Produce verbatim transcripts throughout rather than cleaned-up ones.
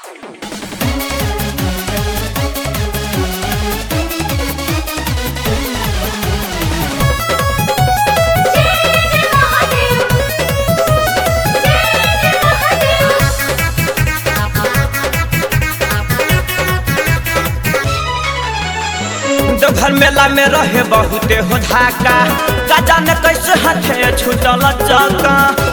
घर मेला में रहे बहुते हो धाका का जाने कैसे हाथे छूटल चका।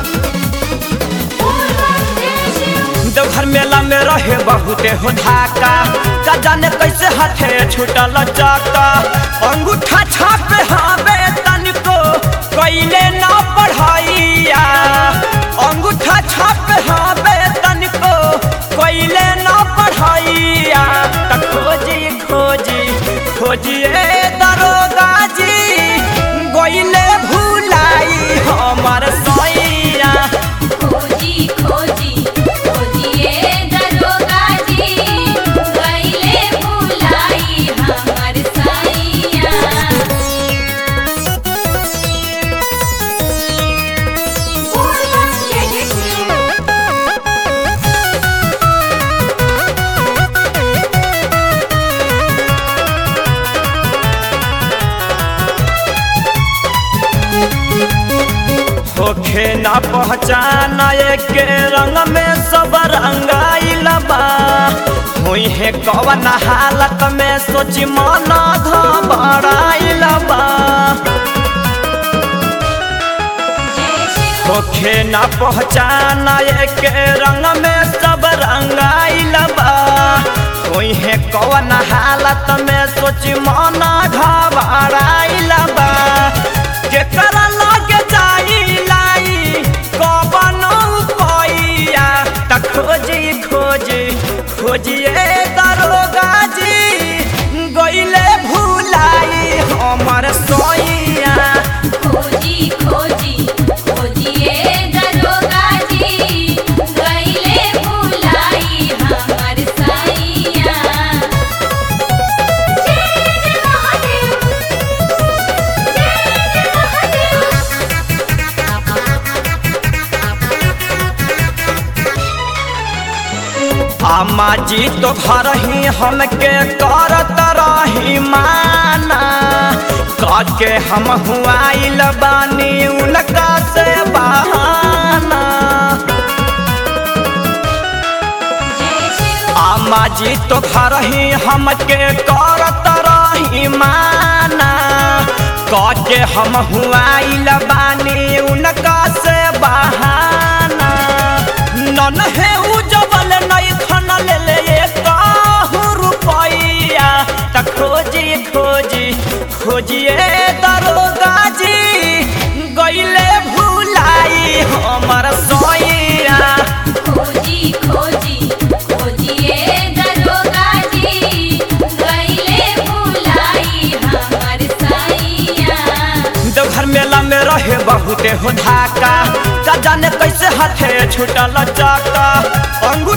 देवघर मेला में रहे बहुते हो धाका का जाने कैसे हाथे छूटल चका। अंगूठा छापे हवे तनिको कइले ना पढ़ाइया। अंगूठा छापे हवे तनिको कइले ना पढ़ाइया। त खोजी खोजी खोजिए दरोगा जी गोइले भुलाई हमार सैया। खोजी खोजी खोजिए दरोगा जी गोइले भुलाई हमार सैया। होखे ना पहचाना के रंग में सब रंगाइल बा। हुई है कवन हालत में सोची मन घबराइल बा। होखे ना पहचाना के रंग में सब रंगाइल बा। हुई है कवन हालत में सोची मन घबराइल बा। केकरा लगे खोजी खोजी खोजिए दरोगा जी गोइले भुलाई हमार सैया। खोजी खोजी खोजिए दरोगा जी गोइले भुलाई हमार सैया। अम्मा जी तो घर ही हमके करत रही माना। काके हम हुआइल बानी उनका से बहाना। अम्मा जी तो घर ही हमके करत रही माना। काके हम हुआइल बानी उनका से बहाना। नन है उजबल नहीं खाना ले ले काहू रुपैया। त खोजी खोजी खोजिए दरोगा जी गइले भुलाई हमार सैया। खोजी खोजी खोजिए दरोगा जी गइले भुलाई हमार सैया। देवघर मेला में रहे बहुते हो धाका का जाने कैसे हाथे छूटल चका। अंगूठा